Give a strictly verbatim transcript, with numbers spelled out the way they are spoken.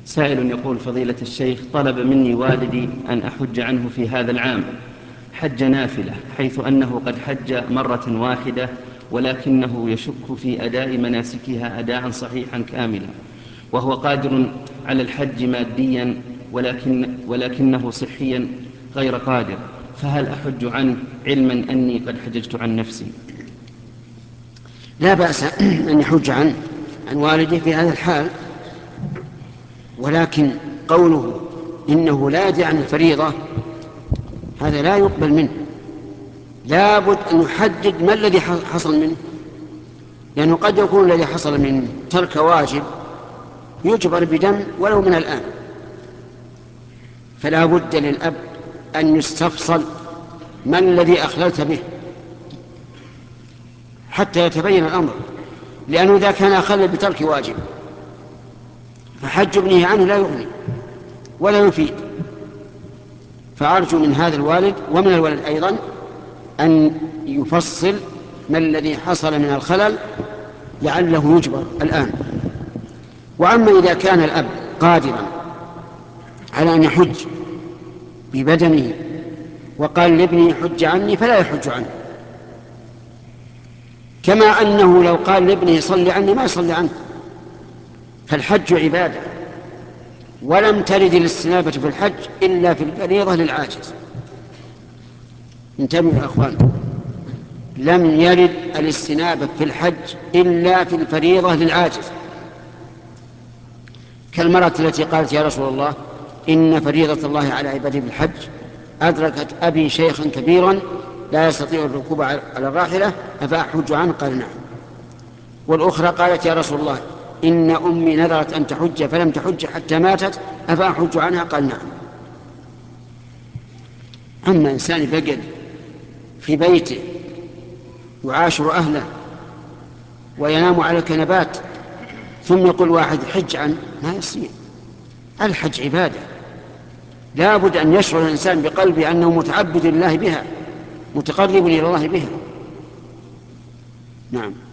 سائل يقول: فضيلة الشيخ، طلب مني والدي أن أحج عنه في هذا العام حج نافلة، حيث أنه قد حج مرة واحدة، ولكنه يشك في أداء مناسكها أداء صحيحا كاملا، وهو قادر على الحج ماديا، ولكن ولكنه صحيا غير قادر، فهل أحج عنه علما أني قد حججت عن نفسي؟ لا بأس أن يحج عن عن والده في هذا الحال، ولكن قوله إنه لا يدري عن الفريضة هذا لا يقبل منه. لا بد أن يحدد ما الذي حصل منه، لأنه يعني قد يكون الذي حصل من ترك واجب يجبر بدم ولو من الآن، فلا بد للأب أن يستفصل ما الذي أخللت به حتى يتبين الأمر، لأنه إذا كان أخلل بترك واجب فحج ابنه عنه لا يغني ولا يفيد. فأرجو من هذا الوالد ومن الولد أيضا أن يفصل ما الذي حصل من الخلل لعله يجبر الآن. وأما إذا كان الأب قادرا على أن يحج ببدنه وقال لابنه حج عني، فلا يحج عنه، كما أنه لو قال لابنه صل عني ما يصلي عنه. فالحج عبادة، ولم ترد الاستنابة في الحج إلا في الفريضة للعاجز. انتبهوا يا أخوان، لم يرد الاستنابة في الحج إلا في الفريضة للعاجز، كالمرأة التي قالت يا رسول الله إن فريضة الله على عباده بالحج أدركت أبي شيخا كبيرا لا يستطيع الركوب على الراحلة أفأحج عنه؟ قال نعم. والأخرى قالت يا رسول الله إن أمي نذرت أن تحج فلم تحج حتى ماتت أفأحج عنها؟ قال نعم. أما إنسان بقد في بيته يعاشر أهله وينام على الكنبات ثم يقول واحد حج عنه، ما يصير. الحج عبادة، لا بد أن يشعر الإنسان بقلبه أنه متعبد لله بها، متقرب إلى الله بها. نعم.